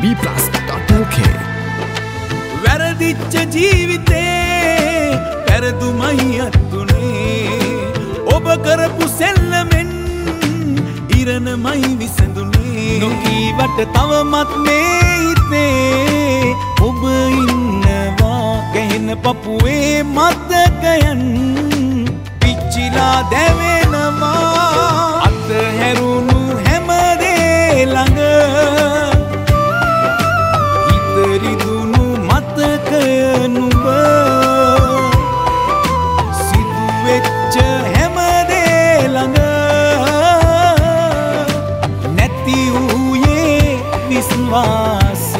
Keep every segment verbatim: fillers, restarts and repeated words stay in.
B plus dot L K වැරදිච්ච ජීවිතේ පෙරදුමයි අත්තුනේ ඔබ කරපු සෙල්ලමෙන් ඉරණමයි විසඳුනේ නොකීවට තවමත් මේ හිතේ ඔබ ඉන්නවා ගැහෙන පපුවේ මතකයන් පිච්චිලා දැවෙනවා අතහැරුණු හැමදේ ළඟ ඉතරිදුණු මතකය නුඹ සිදුවෙච්ච හැමදේ ළඟ නැති වූයේ විශ්වාසය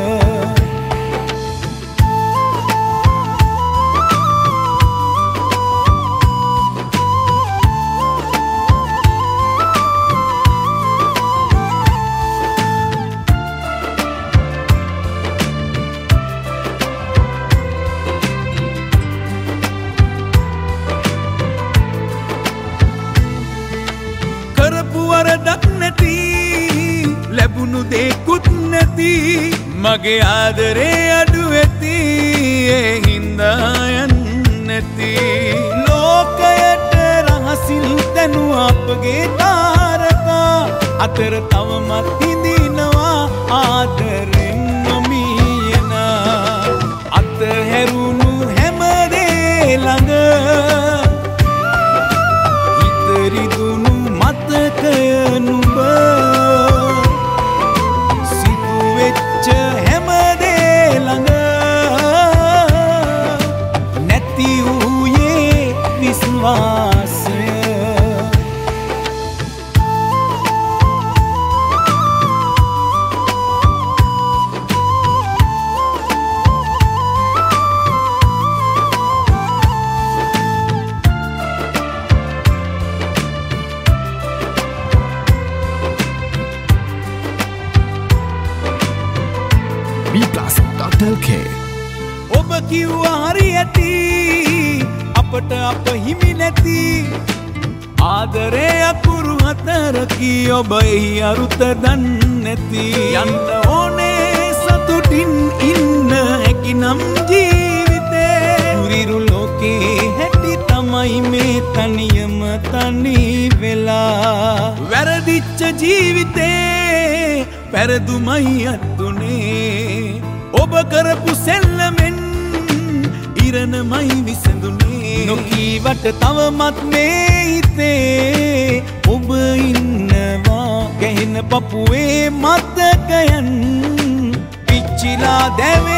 වරදක් නැති ලැබුණු දෙකුත් නැති මගේ ආදරේ අඩු ඇති ඒ හින්දා යන්නේ නැති ලෝකයට රහසින් තනු අපගේ තාරකා අතර තවමත් හිඳිනවා ආදරෙන් නොමියන අතහැරුණු හැමදේ ළඟ ඉතරිදුණු මතකය නුඹ සිදුවෙච්ච හැමදේ ළඟ නැති වූයේ විශ්වාසය B plus dot L K ඔබ කිව්වා හරි ඇති අපට අප හිමි නැති ආදරේ අකුරු හතරකි ඔබ එහි අරුත දන්නේ නැති යන්න ඕනේ සතුටින් ඉන්න හැකි නම් ජීවිතේ උරිරු ලෝකේ හැටි තමයි මේ තනියම තනි වෙලා වැරදිච්ච ජීවිතේ පෙරදුමයි අත්තුනේ ඔබ කරපු සෙල්ලමෙන් ඉරණමයි විසඳුනේ නොකීවට තවමත් මේ හිතේ ඔබ ඉන්නවා ගැහෙන පපුවේ මතකයන් පිච්චිලා දැවෙනවා